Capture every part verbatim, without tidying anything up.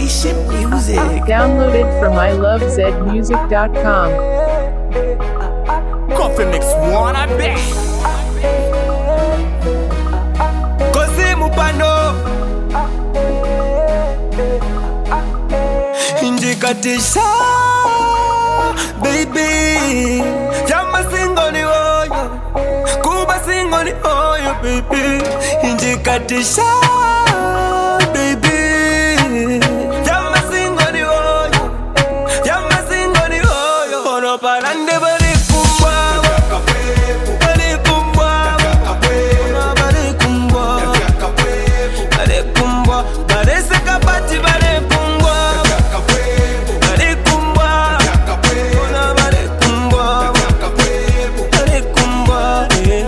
Spaceship Music. Downloaded from I love zed music dot com. Coffee mix one I bet. Kosi mupano Injikatisha baby. Jama singo ni oyo, Kuba singo ni oyo baby. Injikatisha baby. Jama singo ni oyo, Jama singo ni oyo. Ono parande bari kumbwa, bari kumbwa, bari kumbwa, bari kumbwa, bari sekapati bari kumbwa, bari kumbwa, ona bari kumbwa, bari kumbwa.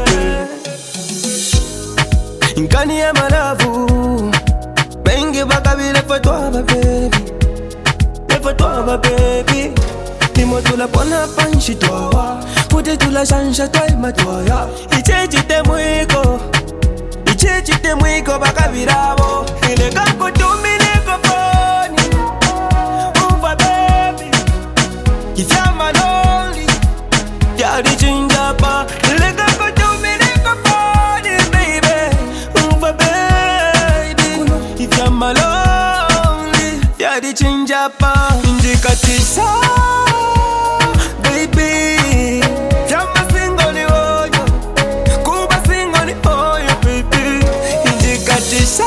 Inkani ya malavu, bengi bakabile for toi ma baby, for toi ma baby. Dis-moi tout la bonne panche toi, Fouté tout la change toi ma toi. Iche chite mwiko, Iche chite mwiko baka virabo. Ile kako tumine kofoni, Ufa baby, Kisama lonely, Yari chinjapa. Ile kako tumine kofoni baby, Ufa baby, Kisama lonely, Yari chinjapa. Injikatisha baby. Jama singo ni oyo, Kuba singo ni oyo baby. Injikatisha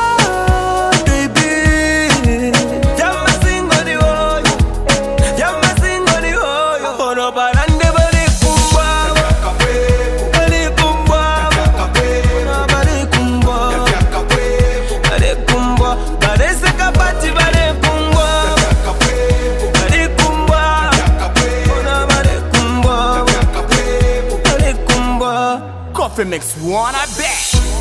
baby. Jama singo ni oyo, Jama singo ni oyo. Ono parande bari kumbwa, bari kumbwa, ona bari kumbwa, bari kumbwa, bari sekapati bari kumbwa, bari kumbwa, ona bari kumbwa, bari kumbwa. Coffee mix one I bet.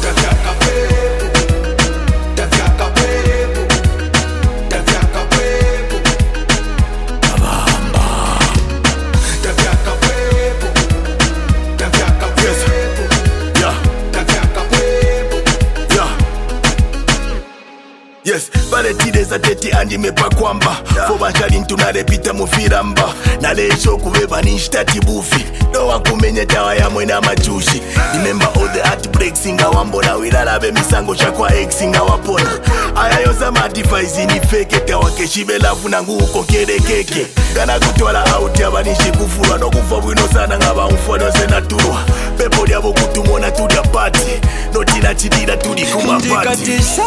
Yes, pale tide za teti andi mepa kwamba Foba nchali ntunarepita mufiramba Nalesho kubeba nishtati bufi Doa kumenye tawa ya mwena machushi Remember all the heartbreaks inga wambona Wilalabe misango chakwa ex inga wapona Aya yoza madivice ni fake Tawa keshibe lafu na nguu kokere keke Gana kutuala out ya banishi kufurwa No kufa wino sana nga ba mfwano zena turwa Pepo diabo kutumona tudia party Notina chidida tudi kuma party. Injikatisha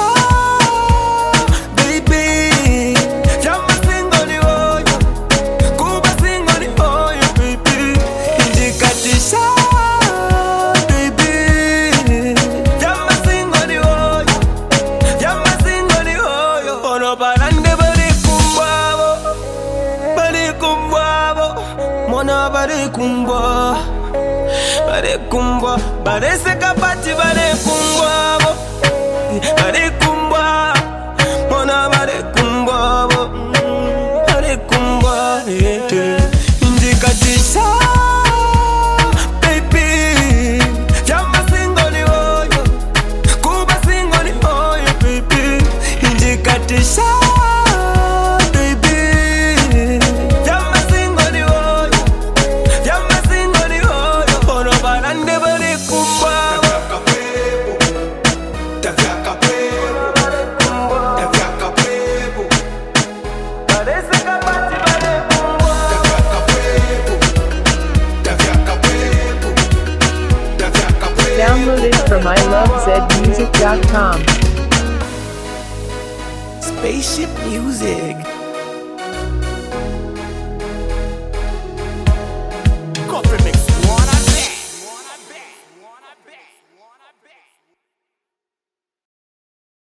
baby. Jama singo ni oyo, Kuba singo ni oyo baby. Injikatisha baby. Jama singo ni oyo, Jama singo ni oyo. Ono parande bari kumbwa, bari kumbwa, mona bari kumbwa, bari kumbwa, bari sekapati bari kumbwa, bari kumbwa, mona bari kumbwa, bari kumbwa. Injikatisha baby. Jama singo ni oyo, Kuba singo ni oyo baby. Injikatisha baby. Jama singo ni oyo, Jama singo ni oyo. Ono parande bari kumbwa, bari sekapati bari kumbwa. Downloaded from I love zed music dot com. Spaceship Music.